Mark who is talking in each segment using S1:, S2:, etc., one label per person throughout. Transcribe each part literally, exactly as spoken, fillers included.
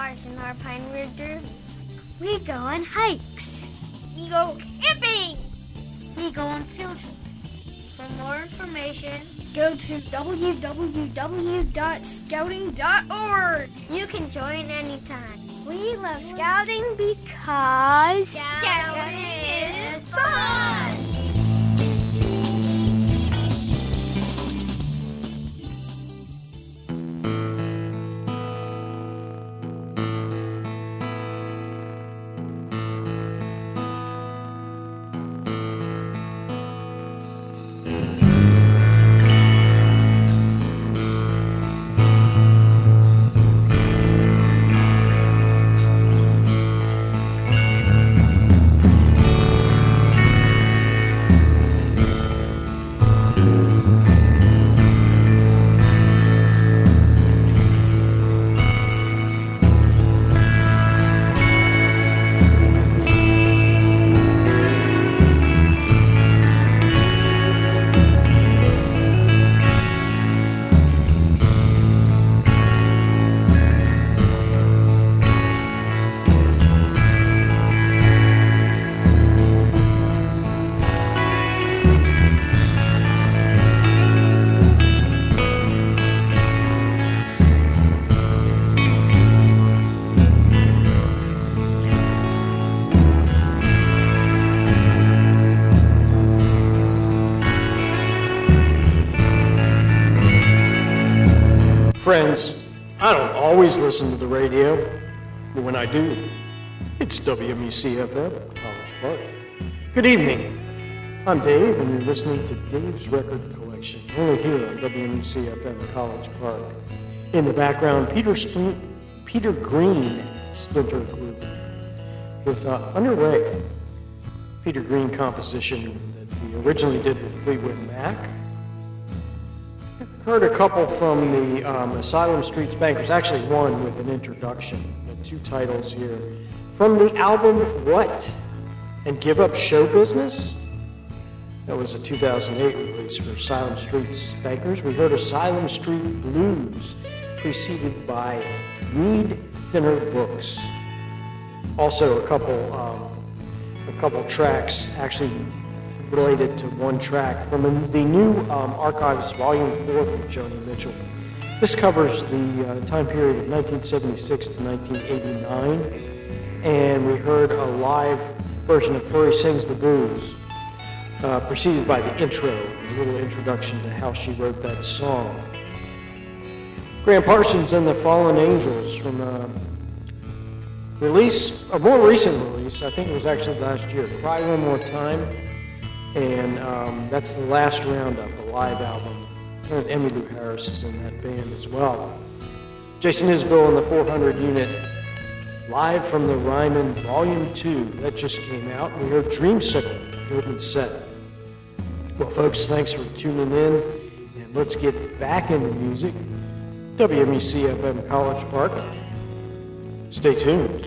S1: cars in our Pine Ridge Derby.
S2: We go on hikes.
S1: We go camping.
S2: We go on field trips.
S1: For more information,
S2: go to w w w dot scouting dot org.
S1: You can join anytime.
S2: We love scouting because
S1: scouting is fun.
S3: Friends, I don't always listen to the radio, but when I do, it's W M U C F M, College Park. Good evening. I'm Dave, and you're listening to Dave's Record Collection, only here on W M U C F M, College Park. In the background, Peter Spl- Peter Green, Splinter Glue, with uh, Underway, Peter Green composition that he originally did with Fleetwood Mac. Heard a couple from the um, Asylum Street Spankers, actually one with an introduction, two titles here. From the album What? And Give Up Show Business? That was a two thousand eight release for Asylum Street Spankers. We heard Asylum Street Blues, preceded by Read Thinner Books. Also a couple, um, a couple tracks actually related to one track from the new um, Archives Volume four from Joni Mitchell. This covers the uh, time period of nineteen seventy-six to nineteen eighty-nine, and we heard a live version of Flurry Sings the Blues, uh, preceded by the intro, a little introduction to how she wrote that song. Graham Parsons and the Fallen Angels from a release, a more recent release, I think it was actually last year, Cry One More Time. And um, that's the last roundup, a live album. And Emmylou Harris is in that band as well. Jason Isbell and the four hundred unit, live from the Ryman Volume two. That just came out. We heard Dreamsicle, open set. Well, folks, thanks for tuning in. And let's get back into music. W M U C F M College Park. Stay tuned.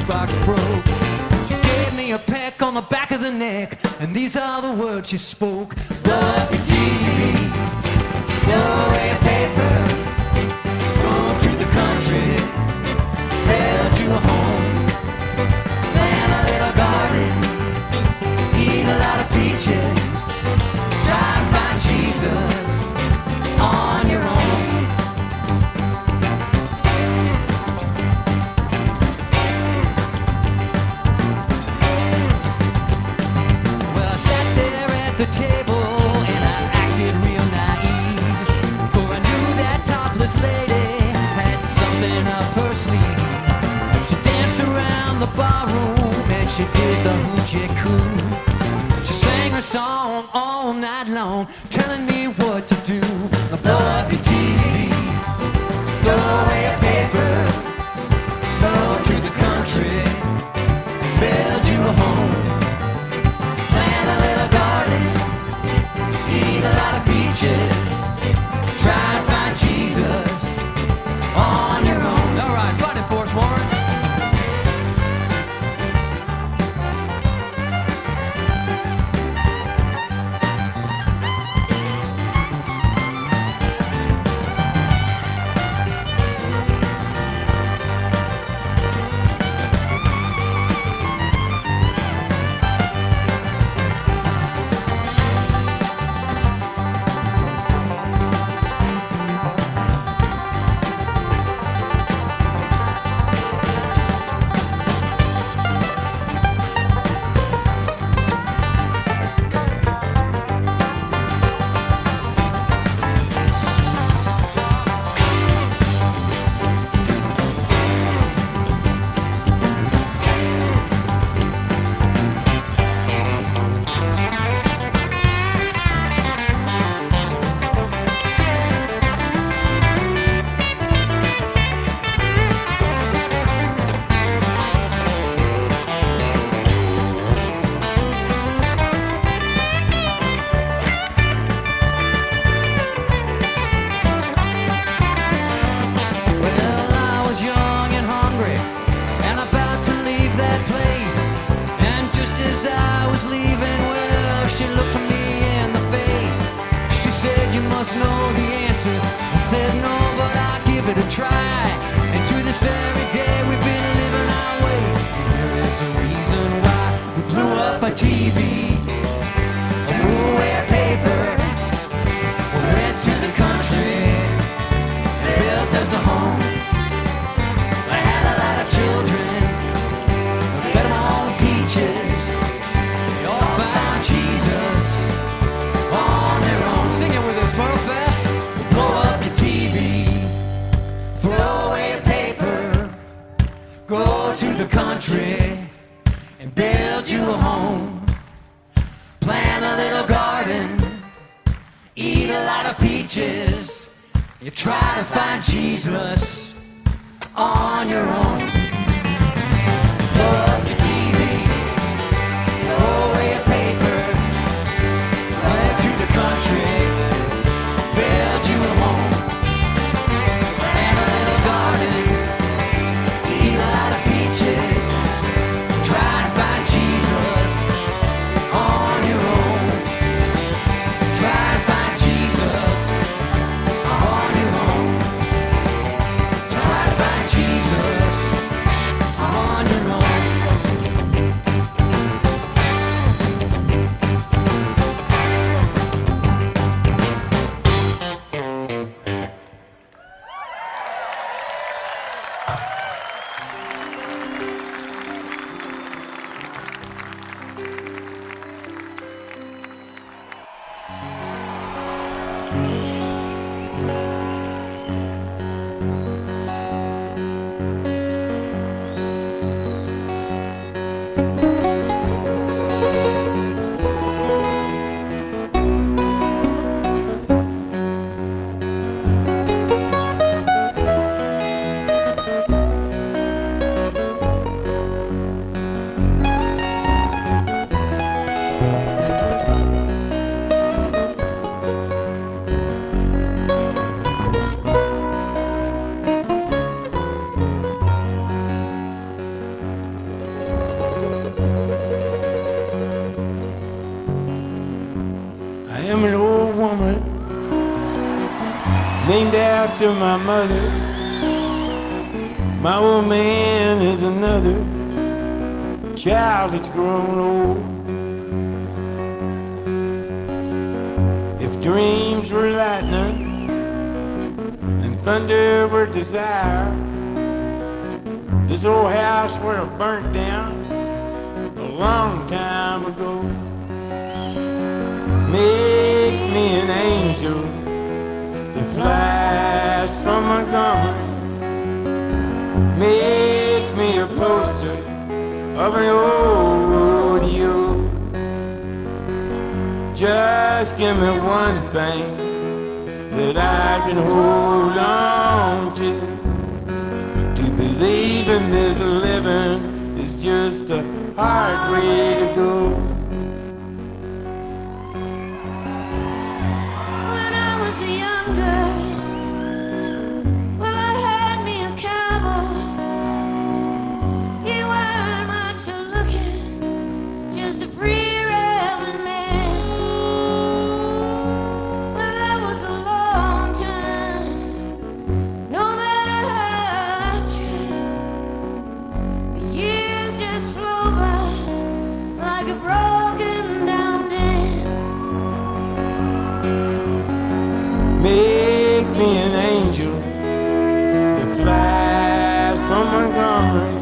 S4: jukebox broke. She gave me a peck on the back of the neck, and these are the words she spoke. Blow up your T V, blow away your paper, go to the country, build you a home, plant a little garden, eat a lot of peaches, try and find Jesus on your own. Well, I sat there at the table and I acted real naive, for I knew that topless lady had something up her sleeve. She danced around the barroom and she did the hoochie coo. She sang her song all night long, telling me what to do. Blow up your T V, blow away your paper, go to the country, build you a home, plant a little garden, eat a lot of peaches, try and find Jesus on your own. All right, find it for us, Warren. Know the answer. I said no, but I'll give it a try. And to this very day we've been living our way. There is a reason why we blew up our T V, threw away our paper, we went to the country, built us a home. I had a lot of children, fed them all the peaches. They all found Jesus on their own. Sing it with us, Merlefest. Blow up your T V, throw away your paper, go to the country and build you a home, plant a little garden, eat a lot of peaches. You try to find Jesus on your own. Blow up your T V, throw away your paper, head to the country, build you a home, plant a little garden, eat a lot of peaches, try to find Jesus on your own, try to find Jesus on your own, try to find Jesus
S5: named after my mother. My old man is another child that's grown old. If dreams were lightning and thunder were desire, this old house would have burnt down a long time ago. Make me an angel that flies from Montgomery. Make me a poster of an old rodeo. Just give me one thing that I can hold on to. To believe in this living is just a hard way to go.
S6: When I was a young girl, well, I had me a cowboy. He weren't much to look at, just a free rambling man. But that was a long time. No matter how I tried, the years just flew by like a broken down dam.
S5: Make me an angel that flies from Montgomery.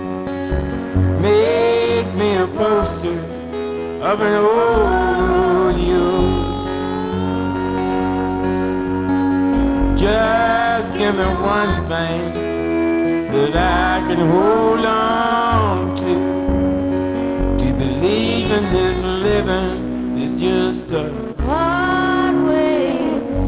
S5: Make me a poster of an old rodeo. Just give me one thing that I can hold on to. To believe in this living is just a
S6: Hard way to go.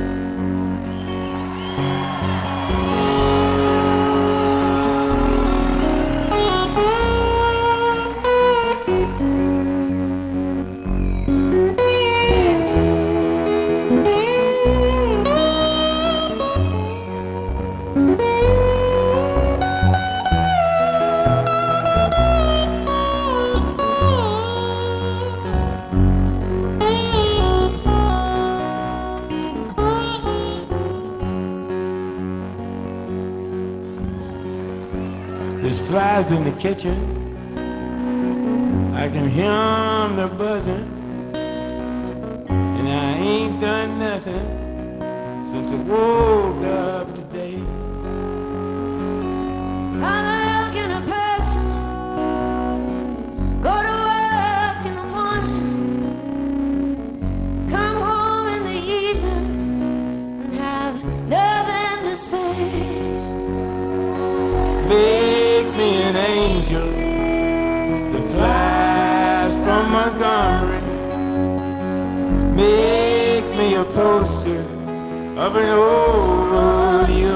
S5: There's flies in the kitchen. I can hear 'em, they're buzzing. And I ain't done nothing since I woke up today.
S6: I'm a look in a person. Go to work in the morning. Come home in the evening and have nothing to say.
S5: Make me an angel that flies from Montgomery. Make me a poster of an old rodeo.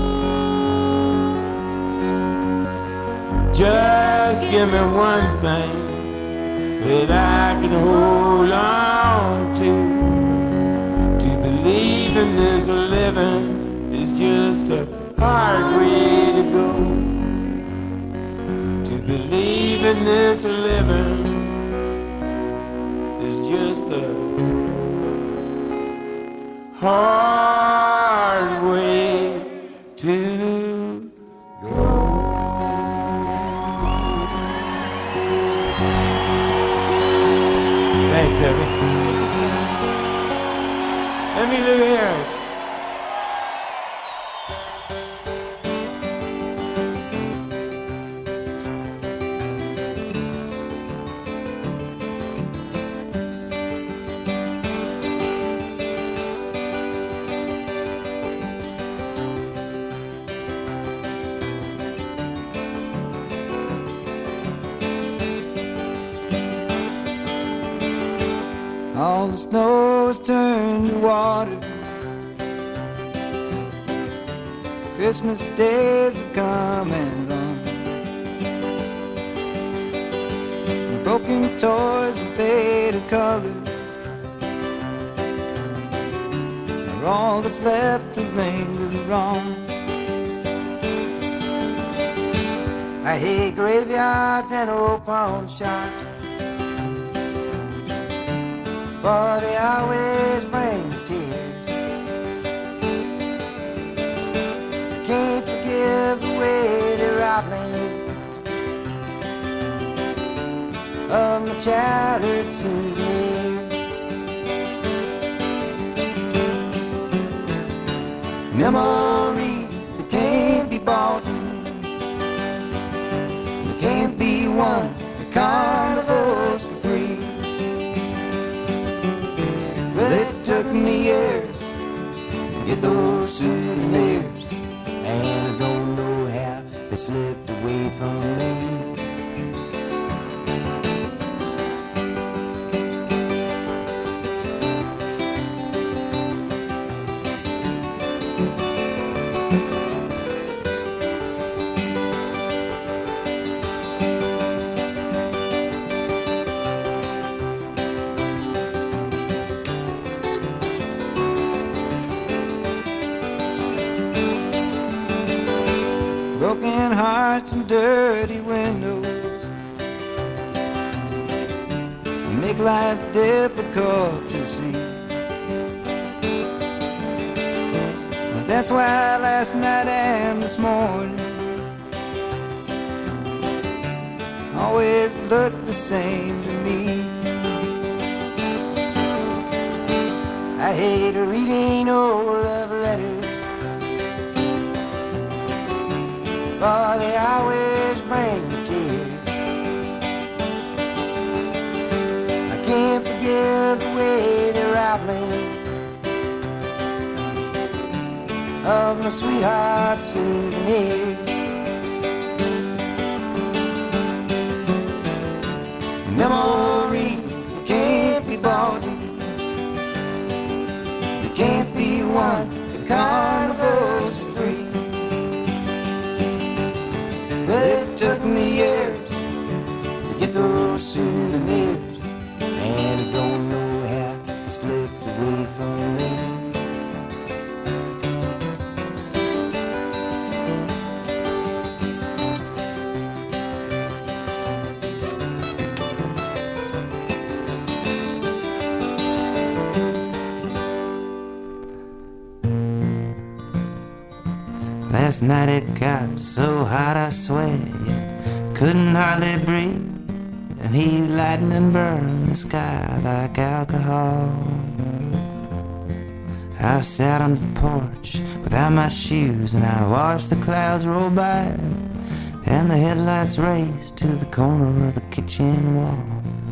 S5: Just give me one thing that I can hold on to. To believe in this living is just a hard way to go. To believe in this living is just a hard way to go. Thanks, Debbie. Let me look here.
S4: All the snow has turned to water. Christmas days have come and gone. Broken toys and faded colors are all that's left to linger on. I hate graveyards and old pawn shops, for they always bring tears. of my childhood souvenir. Memories that can't be bought, that can't be won, the kind of us for free. Well, it took me years to get those souvenirs, and I don't know how they slipped away from me. Broken hearts and dirty windows make life difficult to see. That's why last night and this morning always look the same to me. I hate reading old love letters, for they always bring me tears. I can't forget the way they robbed me of my sweetheart's souvenir. Memories that can't be bought, they can't be won, the kind of us for free. But it took me years to get those souvenirs, and I don't know how they slipped away from me. Last night it got so hot I swear you couldn't hardly breathe, and heat, lightning burned the sky like alcohol. I sat on the porch without my shoes, and I watched the clouds roll by, and the headlights raced to the corner of the kitchen wall.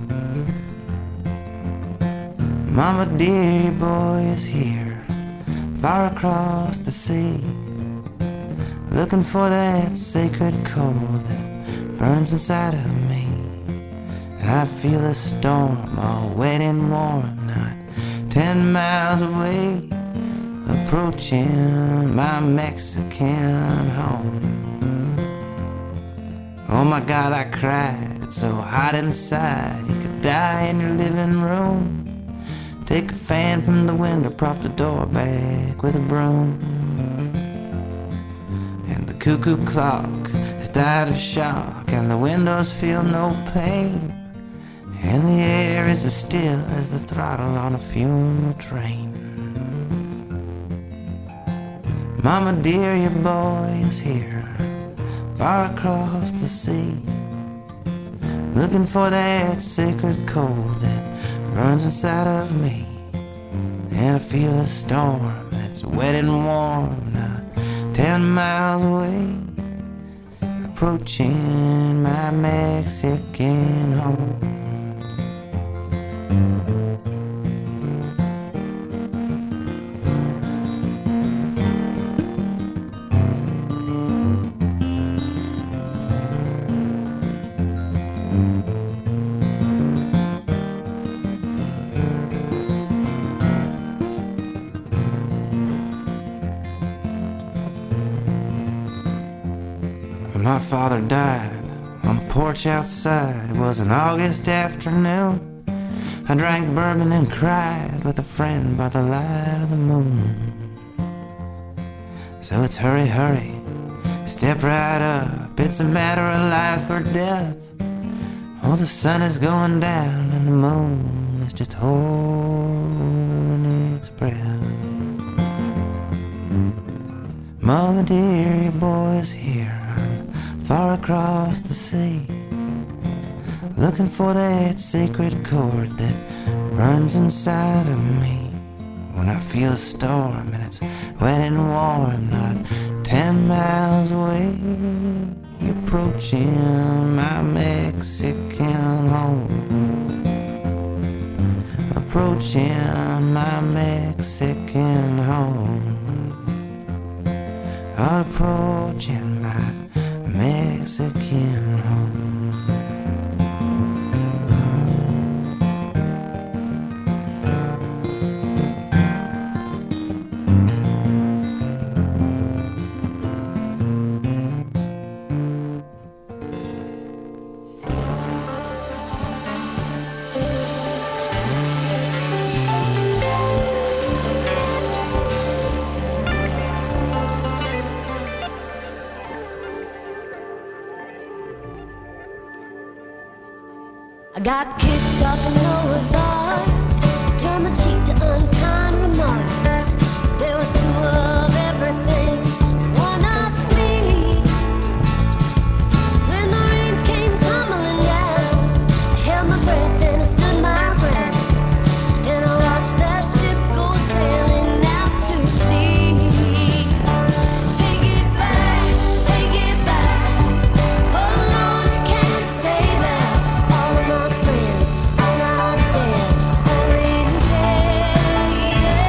S4: Mama dear, your boy is here, far across the sea, looking for that sacred coal that burns inside of me. And I feel a storm all wet and warm, not ten miles away, approaching my Mexican home. Oh my God, I cried, it's so hot inside, you could die in your living room. Take a fan from the window, prop the door back with a broom. The cuckoo clock has died of shock, and the windows feel no pain, and the air is as still as the throttle on a funeral train. Mama dear, your boy is here, far across the sea, looking for that sacred coal that burns inside of me. And I feel a storm that's wet and warm, not ten miles away, approaching my Mexican home. When my father died on the porch outside, it was an August afternoon. I drank bourbon and cried with a friend by the light of the moon. So it's hurry, hurry, step right up, it's a matter of life or death. Oh, the sun is going down and the moon is just holding its breath. Mama dear, your boy is here, I'm far across the sea, looking for that sacred chord that burns inside of me. When I feel a storm and it's wet and warm, not ten miles away, approaching my Mexican home. Approaching my Mexican home. Approaching my Mexican home.
S6: I got kicked off of Noah's Ark, turned my cheek to unkind remarks. There was two of everything, one of me. When the rains came tumbling down, I held my breath and I stood my ground, and I watched that ship go sailing out to sea. Take it back, take it back, hold on, you can't say that. All of my friends are not dead or in jail.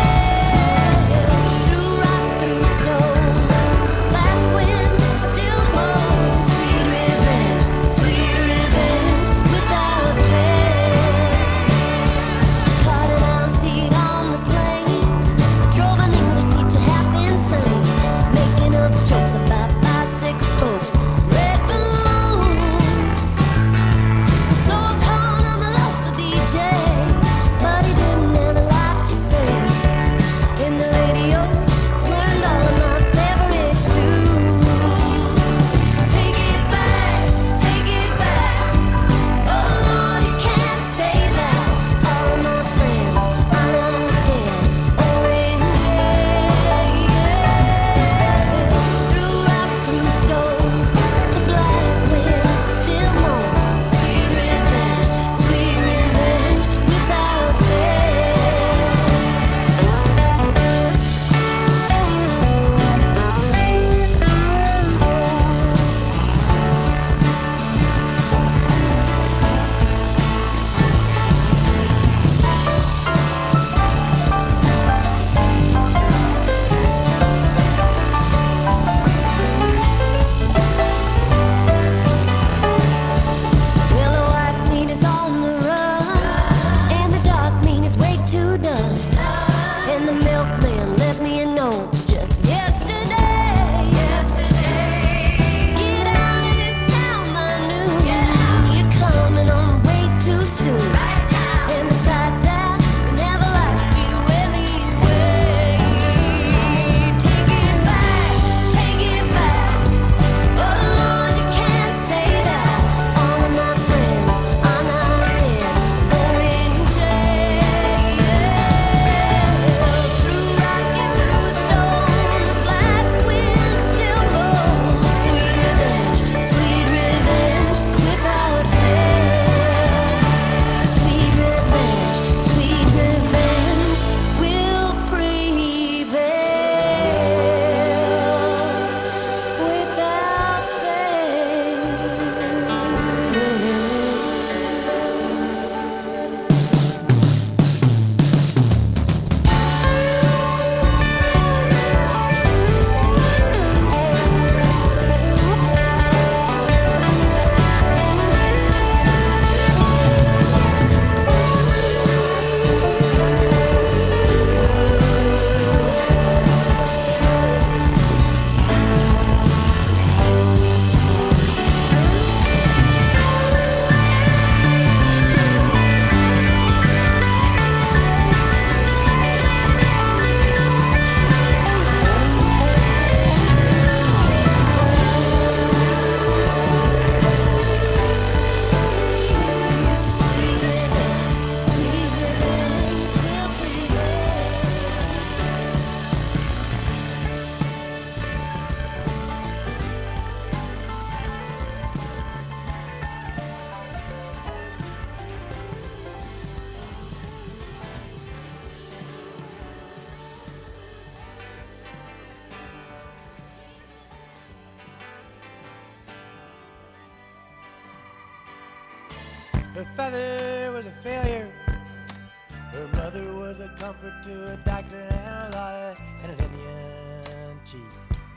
S7: Her father was a failure. Her mother was a comfort to a doctor and a lawyer and an Indian chief.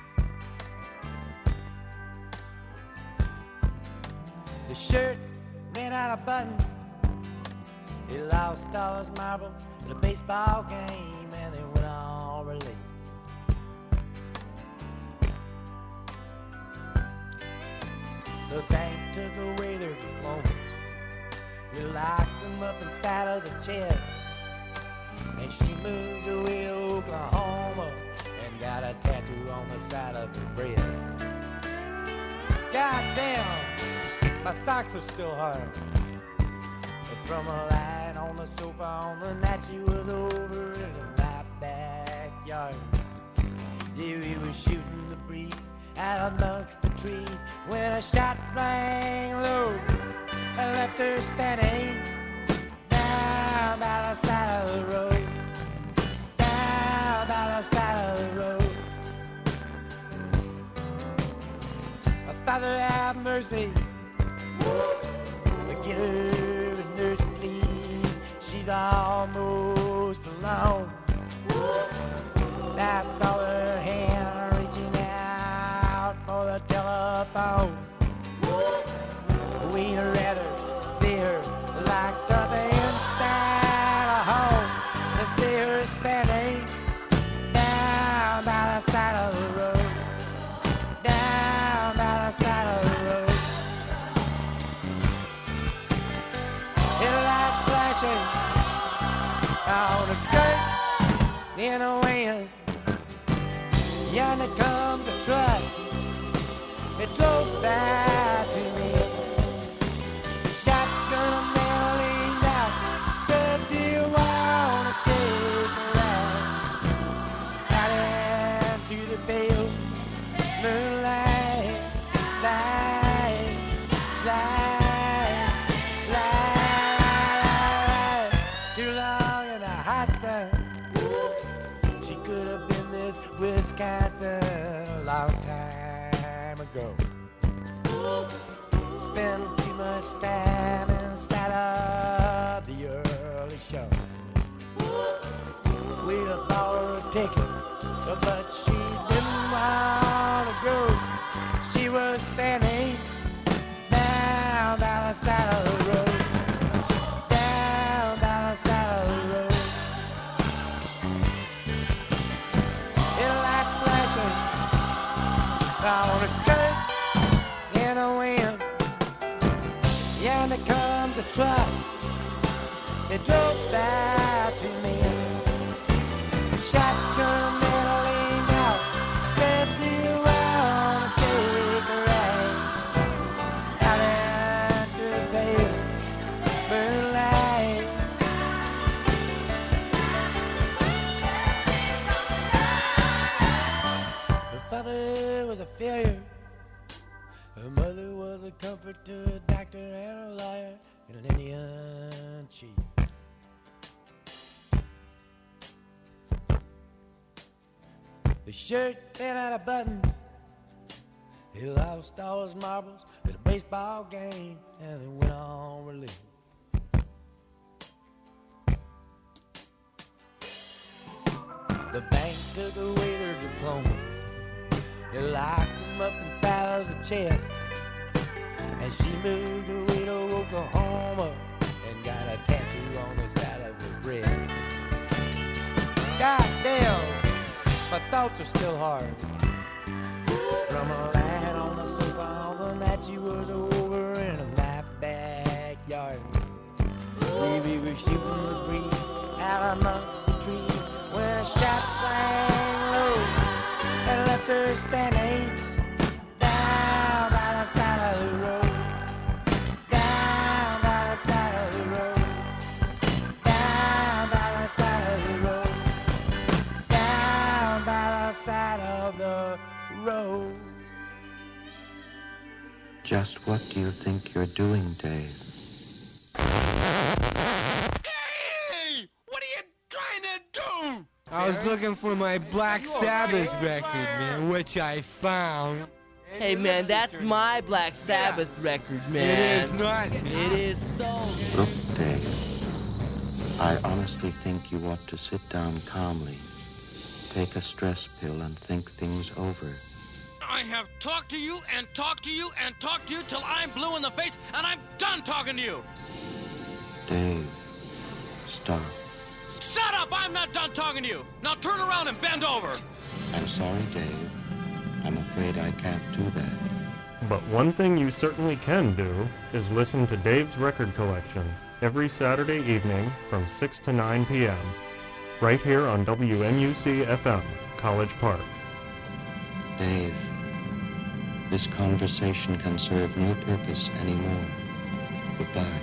S7: The shirt ran out of buttons. He lost all his marbles at a baseball game and they went on relief. The bank took away their diplomas. We locked them up inside of the chest. And she moved away to Oklahoma and got a tattoo on the side of her breast. God damn, my socks are still hard. But from a light on the sofa on the night she was over in my backyard. Yeah, we were shooting the breeze out amongst the trees when a shot rang low and left her standing down by the side of the road, down by the side of the road. Father, have mercy, get her a nurse, please. She's almost alone. I saw her hand reaching out for the telephone. We'd rather see her locked up inside a home than see her standing down by the side of the road, down by the side of the road. Headlights flashing on a skirt in a wind. Yonder comes a truck. It drove by to me. The shotgun man leaned out, said, "Do you wanna take a ride out into the pale moonlight, light, light, light, light?" Too long in the hot sun. She could have been this Wisconsin a long time ago. Spent too much time inside of the early show. We'd have bought her a ticket, but she didn't want to go. She was standing down by the side of the road, down by the side of the road. Headlights flashing on a skirt in a wind. Yonder comes a truck. It drove by to me. Shotgun man leaned out, said, "Do you wanna take a ride out into the pale moonlight?" Her father was a failure. Her mother was a comfort to a doctor and a lawyer and an Indian chief. The shirt ran out of buttons. He lost all his marbles at a baseball game and they went on relief. The bank took away their diplomas. They locked them up inside of the chest. And she moved away to Oklahoma and got a tattoo on the side of her breast. God damn, my thoughts are still hard. From a light on the sofa on the night she was over in my backyard. We, we were shooting the breeze out amongst the trees when a shot rang low and left her standing down by the side of the road, down by the side of the road, down by the side of the road, down by the side of the road.
S8: Just what do you think you're doing, Dave?
S5: Hey! What are you trying to do?
S9: I was looking for my Black Sabbath record, man, which I found. Hey man, that's my Black Sabbath record, man.
S7: It is not.
S9: It is so.
S8: Look, Dave, I honestly think you ought to sit down calmly, take a stress pill, and think things over.
S10: I have talked to you and talked to you and talked to you till I'm blue in the face, and I'm done talking to you.
S8: Dave, stop.
S10: Shut up! I'm not done talking to you. Now turn around and bend over.
S8: I'm sorry, Dave. I'm afraid I can't do that.
S11: But one thing you certainly can do is listen to Dave's Record Collection every Saturday evening from six to nine p.m. right here on W M U C F M, College Park.
S8: Dave, this conversation can serve no purpose anymore. Goodbye.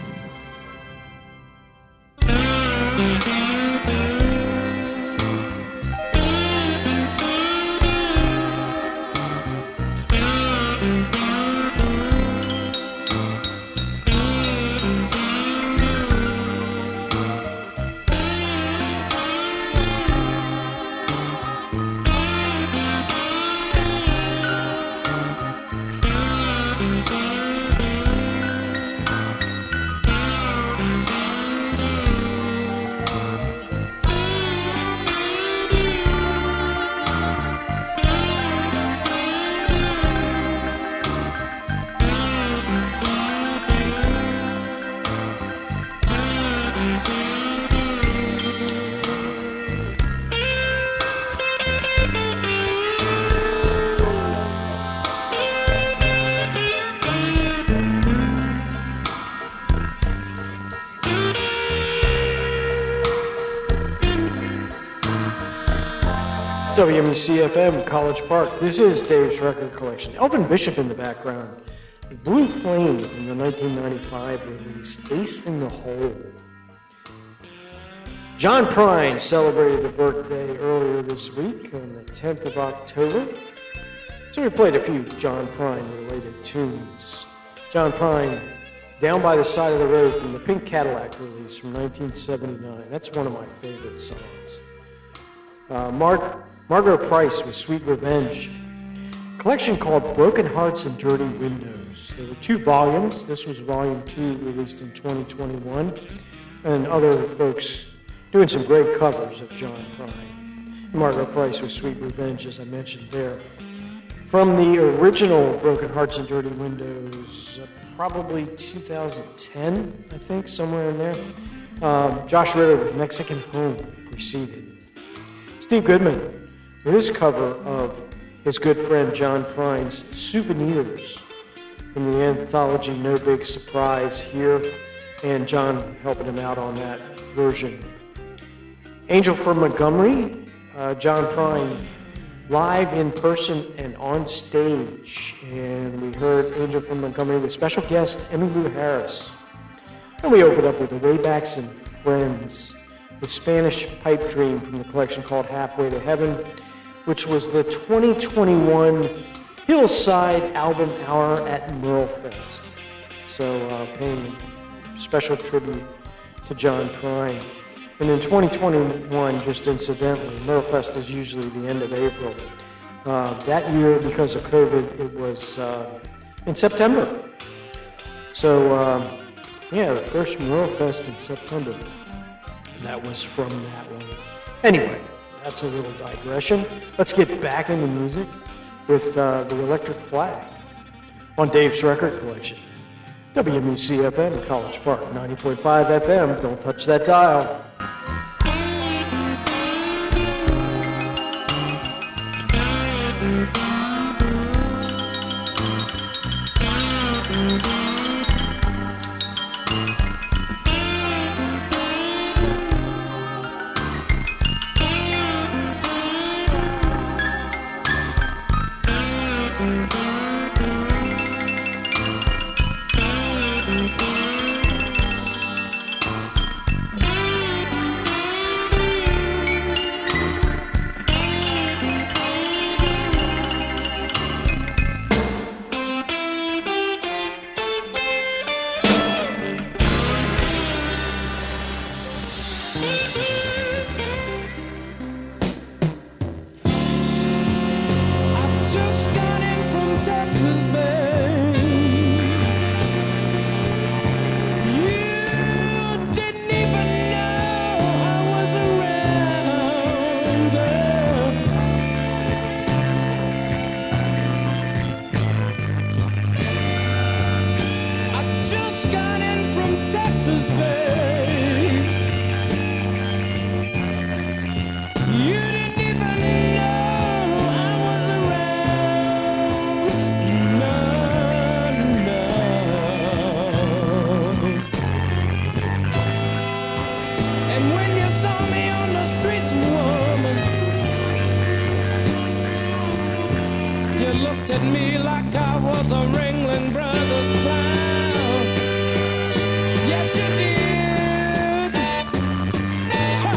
S3: W M U C F M, College Park. This is Dave's Record Collection. Elvin Bishop in the background. Blue Flame from the nineteen ninety-five release, Ace in the Hole. John Prine celebrated a birthday earlier this week on the tenth of October. So we played a few John Prine related tunes. John Prine, Down by the Side of the Road from the Pink Cadillac release from nineteen seventy-nine. That's one of my favorite songs. Uh, Mar- Margot Price with Sweet Revenge. A collection called Broken Hearts and Dirty Windows. There were two volumes. This was volume two, released in twenty twenty-one. And other folks doing some great covers of John Prine. Margot Price with Sweet Revenge, as I mentioned there. From the original Broken Hearts and Dirty Windows, uh, probably two thousand ten, I think, somewhere in there. Um, Josh Ritter with Mexican Home preceded. Steve Goodman with his cover of his good friend John Prine's Souvenirs from the anthology No Big Surprise here, and John helping him out on that version. Angel from Montgomery, uh, John Prine live in person and on stage, and we heard Angel from Montgomery with special guest Emmylou Harris. And we opened up with the Waybacks and Friends with Spanish Pipe Dream from the collection called Halfway to Heaven, which was the twenty twenty-one Hillside Album Hour at Merlefest. So uh, paying special tribute to John Prine. And in twenty twenty-one, just incidentally, Merlefest is usually the end of April. Uh, that year, because of COVID, it was uh, in September. So, uh, yeah, the first Merlefest in September. And that was from that one. Anyway, that's a little digression. Let's get back into music with uh, the Electric Flag on Dave's Record Collection. W M U C F M, College Park, ninety point five F M. Don't touch that dial.
S4: Just got in from Texas. just got in from Texas, babe. You didn't even know I was around. No, no. And when you saw me on the streets, woman, you looked at me like I was a Ringling Brothers clown. Yes, you did. Ha.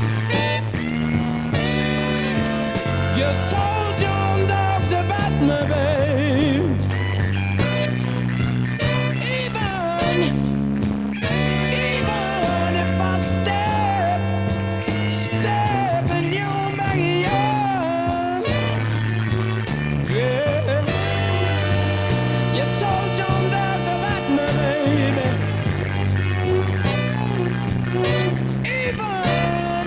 S4: You told John Dog to bat me, babe. Even, even if I step, step in your backyard. Yeah. You told John Dog to bat me, baby. Even,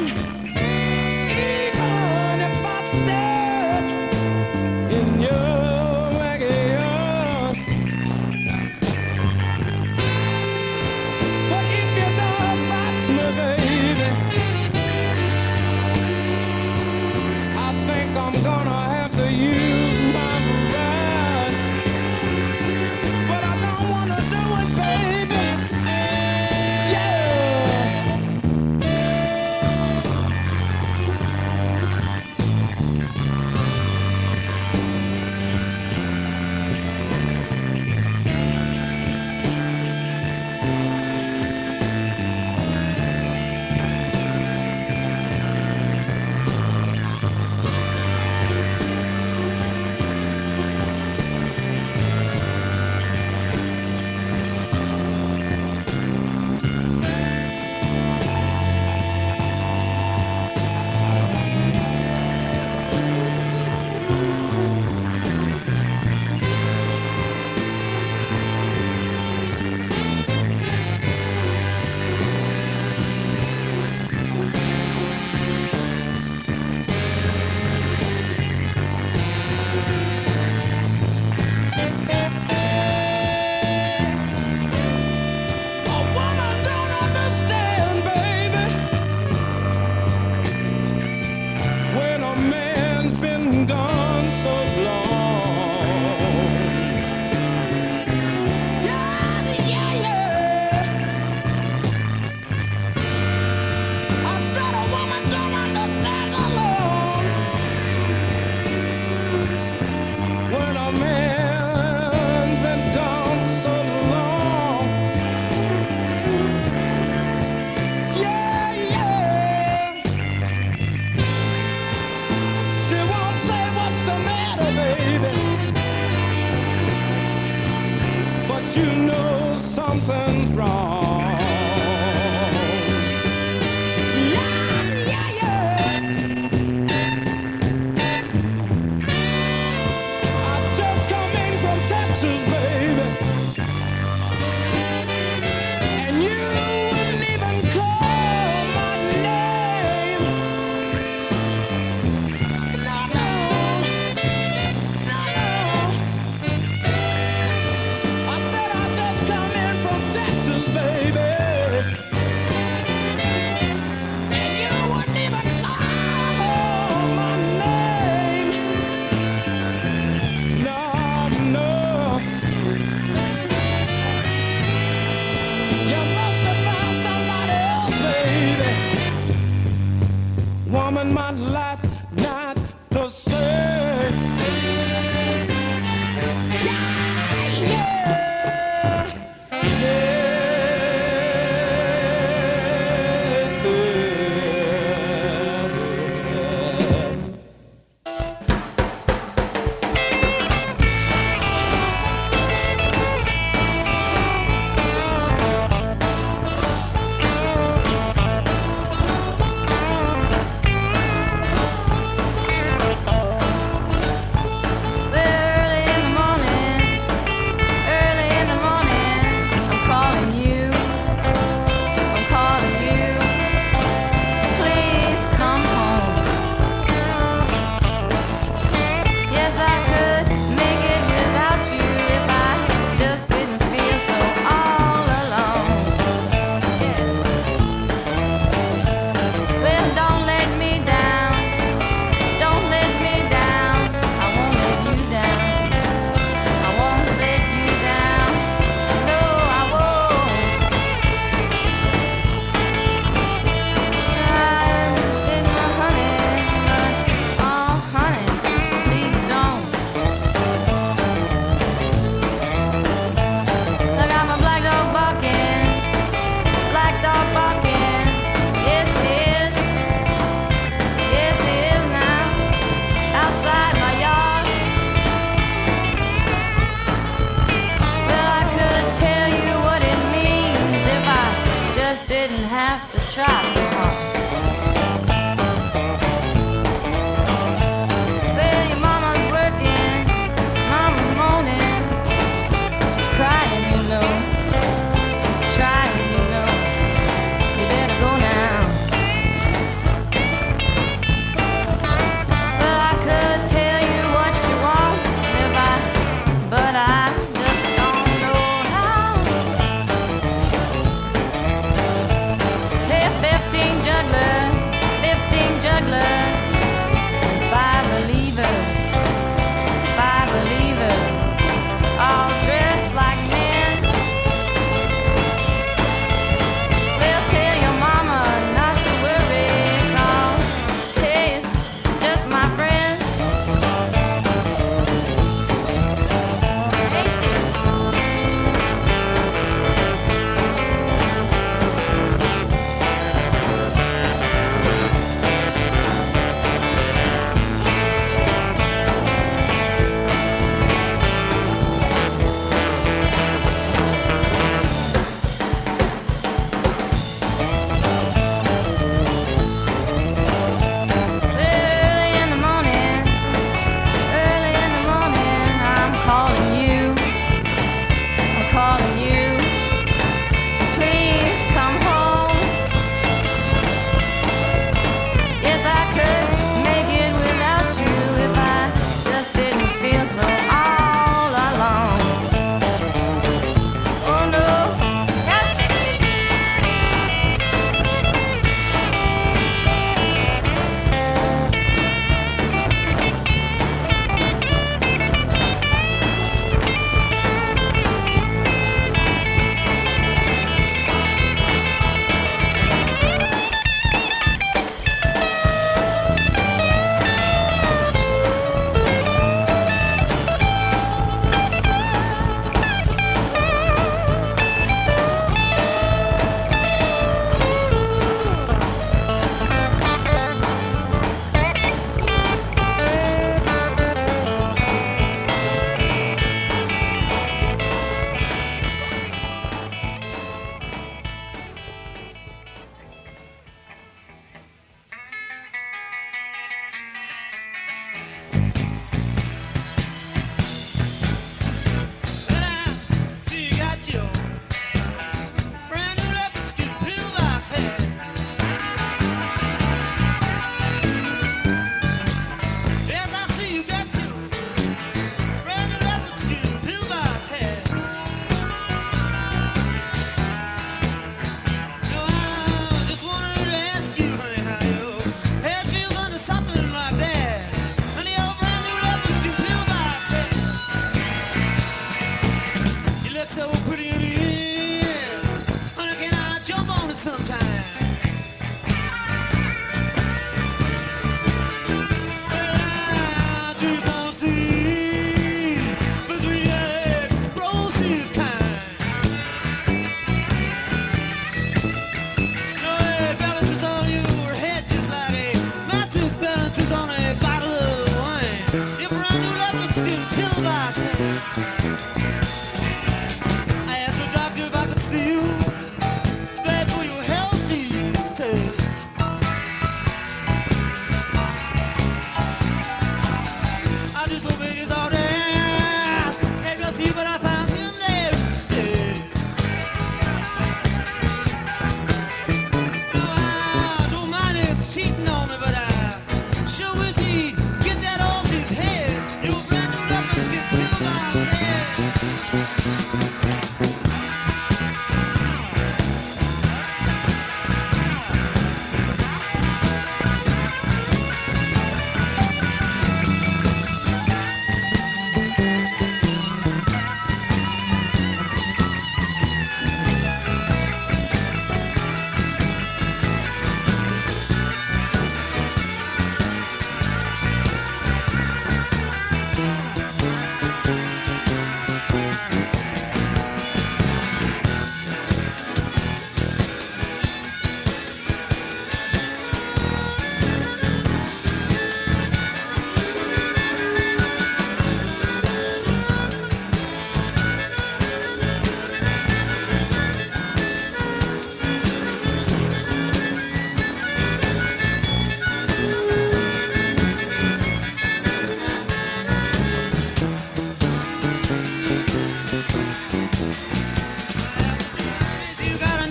S4: even if I step in your backyard. But if your dog bites me, baby, I think I'm gonna have to use my ride. But I don't wanna do it, baby. Yeah. A woman don't understand, baby, when a man's been gone so long. Yeah, yeah, yeah. I said a woman don't understand alone when a man's been gone so long. Yeah, yeah. She won't say what's the matter, baby, but you know something's wrong. Yeah, yeah, yeah. I just come in from Texas, baby, and you wouldn't even call my name. No, no, no, no. I said I just come in from Texas, baby, and you wouldn't even call my name. No, no. You must have found somebody else, baby. Woman, my life not the same. Yeah, yeah, yeah.
S6: try so hard. Well, your mama's working, mama's moaning, she's crying, you know, she's trying, you know, you better go now. Well, I could tell you what she wants if I, but I just don't know how. Hey, fifty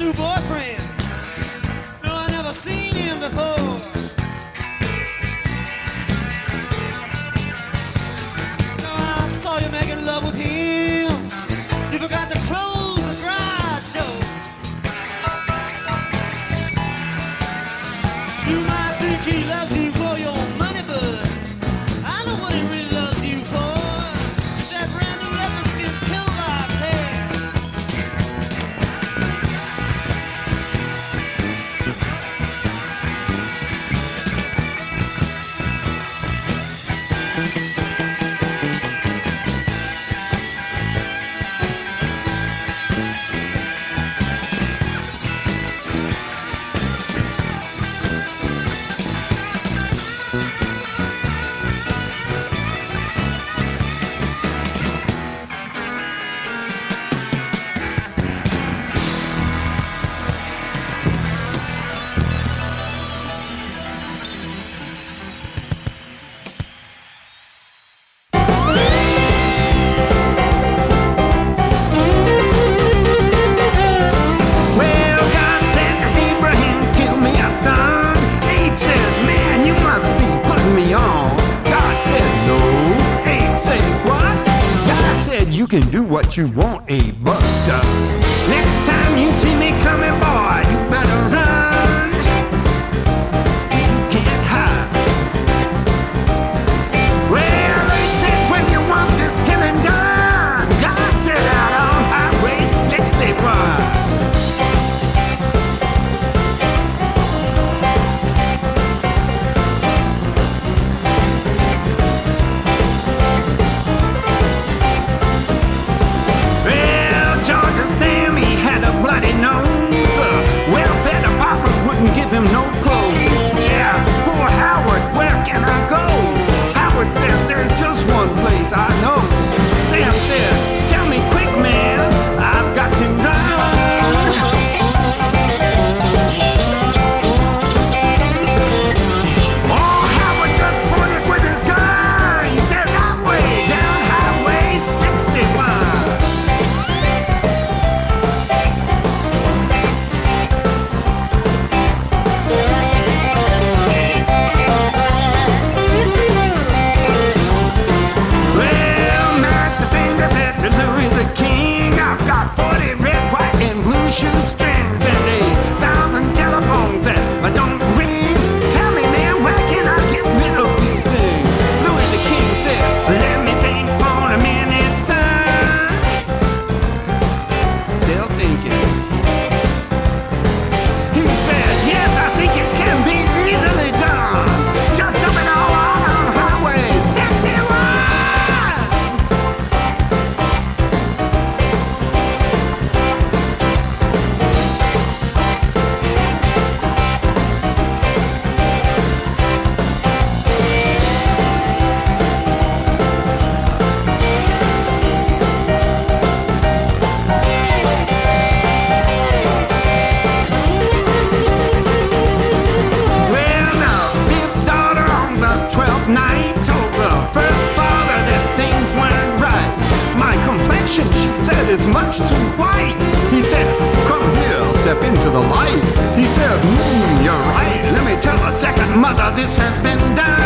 S12: new boyfriend. No, I never seen him before. No, I saw you making love with him. You forgot to close the garage door. You might think he loves you for your money, but I know what he really loves you for. It's that brand new leopard skin pillbox hair.
S13: Well, God said to Abraham, give me a son. Abe said, man, you must be putting me on. God said, no. Abe said, what? God said, you can do what you want, Abe, but uh, next time you see me coming, boy, you better run. You can't hide. Well, Abe said, when you want this killing done, God said out on Highway sixty-one. Well, George and Sammy had a bloody nose. Uh, welfare department wouldn't give him no clothes. Yeah, poor Howard, where can I go? Howard says there's just one place I know. Sam said, tell me quick, man, I've got to run. Oh, Howard just pointed with his gun. He said that way down Highway sixty-one. Well, Mac the finger said to Louis the King, I've got forty red, white, and blue shoestrings and a thousand telephones that don't ring. Tell me, man, where can I get rid of these things? Louis the King said, let me think for a minute, son. Still thinking. He said, yes, I think it can be easily done. Just dump it all out on Highway sixty-one. Well, now, fifth daughter on the twelfth night told the first father that things weren't right. My complexion, she said, is much too white. He said, come here, step into the light. He said, hmm, you're right. Let me tell the second mother this has been done.